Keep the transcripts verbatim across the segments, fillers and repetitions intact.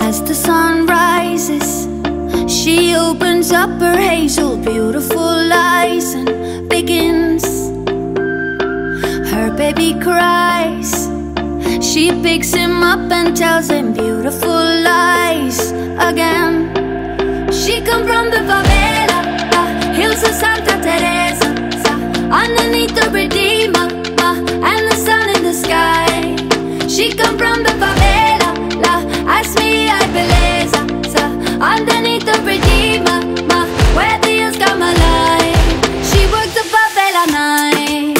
As the sun rises, she opens up her hazel, beautiful eyes and begins. Her baby cries. She picks him up and tells him beautiful lies again. She come from the favela, uh, hills of Santa Teresa, uh, underneath the Redeemer, uh, and the sun in the sky. She come from the favela, la, ask me I beleza, uh, underneath the Redeemer, uh, where the hills come alive. She works the favela night.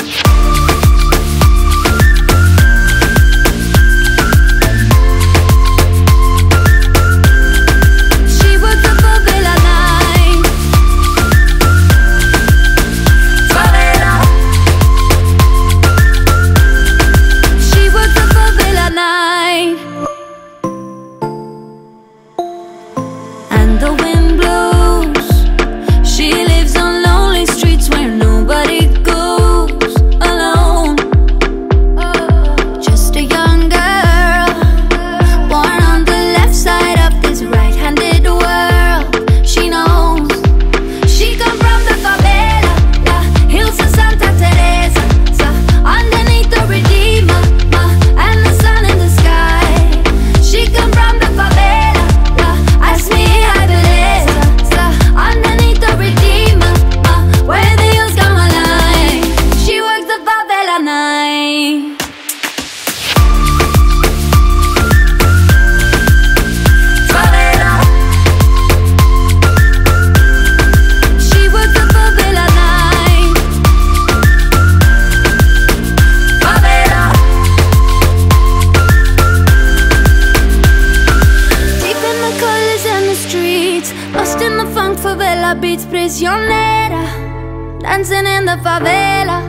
Lost in the funk, favela beats, prisionera, dancing in the favela,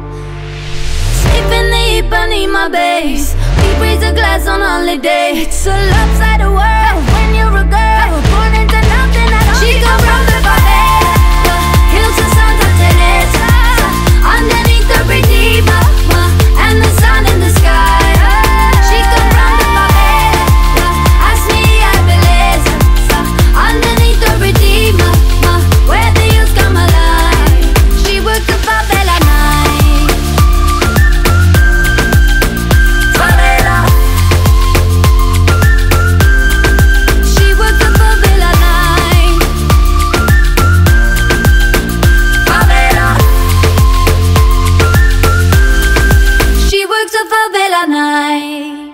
sleep in the Ipanema base. We raise a glass on holiday. It's a lopsided world when you're a girl born into nothing at all. She come from the favela, the hills of Santa Teresa, underneath the Redeemer, and the sun in the sky. She come from the favela, ask me I beleza, underneath the Redeemer, where the hills come alive. She works the favela night. Favela. She works the favela night. Favela. She works the favela night.